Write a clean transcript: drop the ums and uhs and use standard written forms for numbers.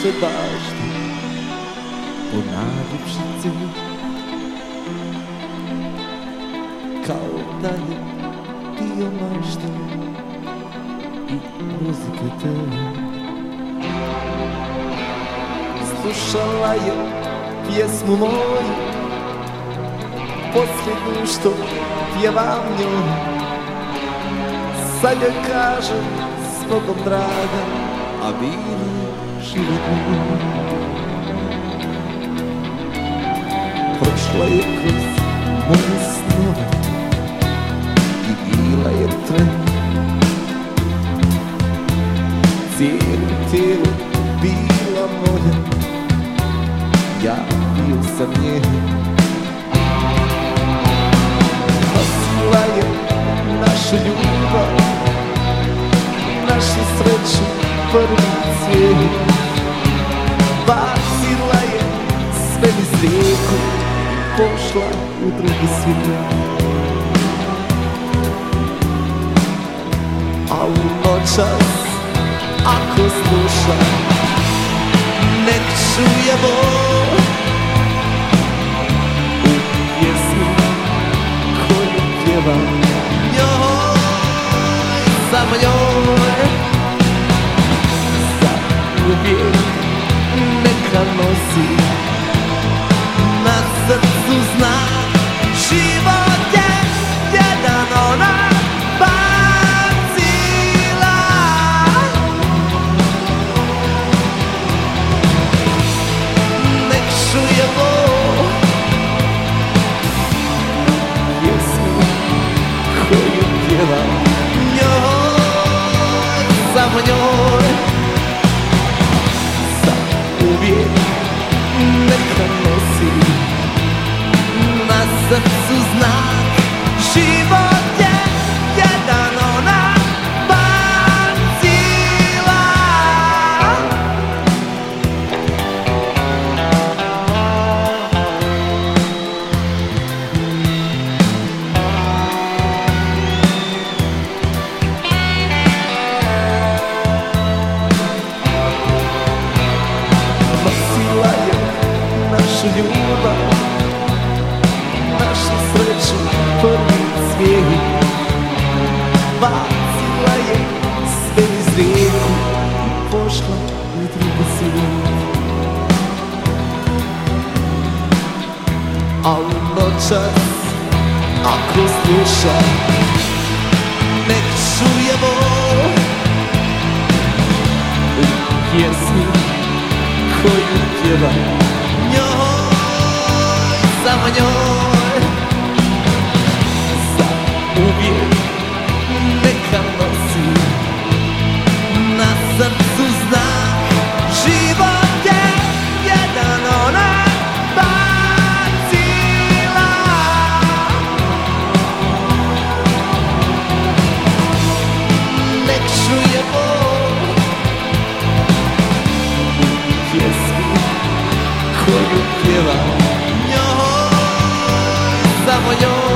usred bašte ponajljepši cvet, kao da je bio mašta i muzike te. Slušala je pjesmu moju, posljednju što pjevam njoj. Sad joj kažem s Bogom draga, a bilo je život moj. Prošla je kroz moje snove i bila je tren. Cijelim tijelom bila moja, ja bio sam njen. Nosila je našu ljubav, našu sreću, prvi cvijet. Bacila je sve niz rijeku i pošla u drugi svijet. A u noćas, ako sluša, nek čuje Bog u pjesmi koju pjevam njoj, samo njoj. Za uvijek neka nosi na srcu znak, život je jedan, ona samo njoj. Sad uvijek neka nosi na srcu znak, život je jedan, ona bacila. Ljubav, našu sreću, prvi cvijet. Bacila je sve niz rijeku i pošla u drugi svijet. A u noćas, ako sluša, nek čuje Bog u pjesmi koju pjevam njoj, samo njoj. Za uvijek neka nosi na srcu znak, život je jedan, ona bacila. Nek čuje Bog u pjesmi koju pjevam njoj, samo njoj.